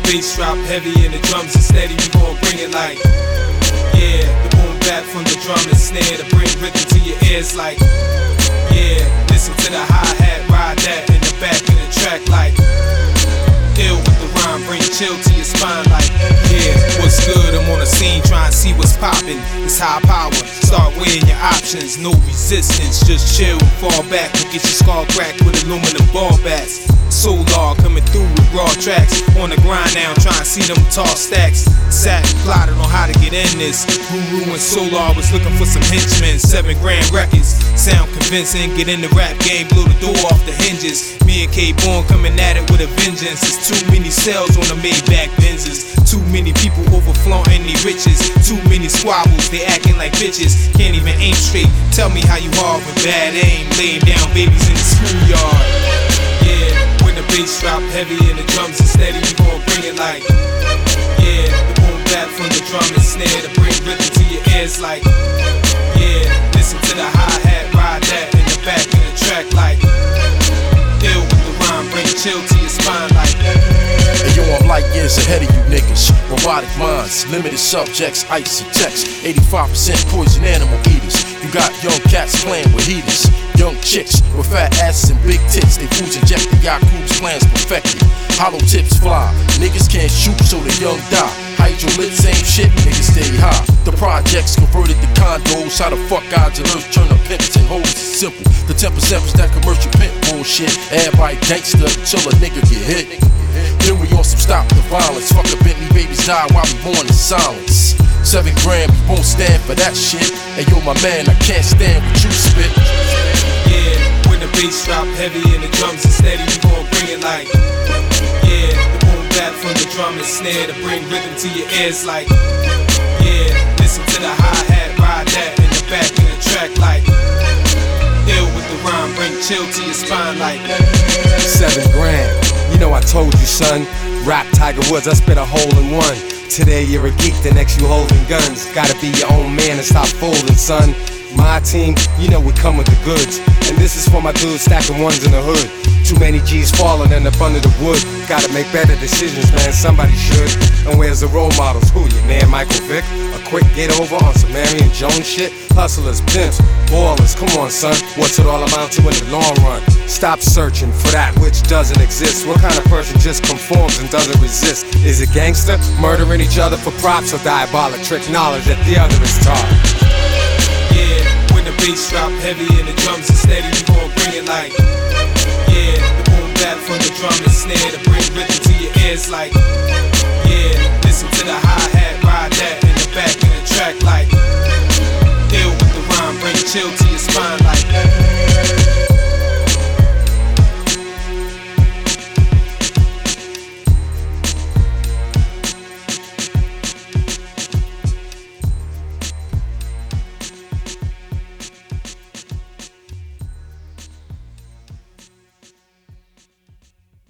bass drop heavy and the drums are steady, we gon' bring it like, yeah. The boom bap from the drum and snare to bring rhythm to your ears like, yeah. Listen to the hi-hat, ride that in the back of the track like, ill with the rhyme, bring chill to your spine like, yeah. What's good? I'm on the scene trying to see what's poppin'. It's high power, start weighing your options. No resistance, just chill and fall back. Or get your skull cracked with aluminum ball bats. Solar coming through with raw tracks. On the grind now, trying to see them tall stacks. Sat and plotted on how to get in this. Guru and Solar was looking for some henchmen. 7 grand records, sound convincing. Get in the rap game, blow the door off the hinges. Me and K-Born coming at it with a vengeance. It's too many cells on the Maybach Benzes. Too many people overflowing their riches. Too many squabbles, they acting like bitches. Can't even aim straight. Tell me how you are with bad aim. Laying down babies in the schoolyard. Yeah, when the bass drop heavy and the drums are steady, we gon' bring it like, yeah. The boom bap from the drum and snare to bring rhythm to your ears like, yeah. Listen to the hi-hat, ride that in the back of the track like, ill with the rhyme, bring chill to your spine like. Hey yo, I'm light years ahead of you niggas. Robotic minds, limited subjects, icy text. 85% poison animal eaters. You got young cats playing with heaters. Young chicks with fat asses and big tits. They fools injected, Yakub's plans perfected. Hollow tips fly, niggas can't shoot so the young die. Hydrolit, same shit, niggas stay high. The projects converted to condos. How the fuck gods and earth turn to pimps and hoes? It's simple. The 10% was that commercial pimp bullshit. Everybody gangster until a nigga get hit. Then we on some stop the violence. Fuck the Bentley babies die while we born in silence. 7 grand, we won't stand for that shit. Hey yo, my man, I can't stand what you spit. Yeah, when the bass drop heavy and the drums are steady, we gon' bring it like, yeah. The boom bap from the drum and snare to bring rhythm to your ears like, yeah. Listen to the hi-hat, ride that in the back of the track like, ill with the rhyme, bring chill to your spine like. 7 grand, you know I told you son. Rap Tiger Woods, I spit a hole in one. Today you're a geek, the next you holding guns. Gotta be your own man and stop folding, son. My team, you know we come with the goods. And this is for my dudes stacking ones in the hood. Too many G's falling and up under the wood. Gotta make better decisions, man, somebody should. And where's the role models? Who, your man Michael Vick? A quick get over on some Marion Jones shit? Hustlers, pimps, ballers, come on son. What's it all amount to in the long run? Stop searching for that which doesn't exist. What kind of person just conforms and doesn't resist? Is it gangster, murdering each other for props, or diabolic trick knowledge that the other is taught? Yeah, when the bass drop heavy and the drums are steady, we gon' bring it like, yeah. The boom bap from the drum and snare to bring rhythm to your ears like, yeah. Listen to the hi-hat, ride that in the back of the track like, ill with the rhyme, bring chill to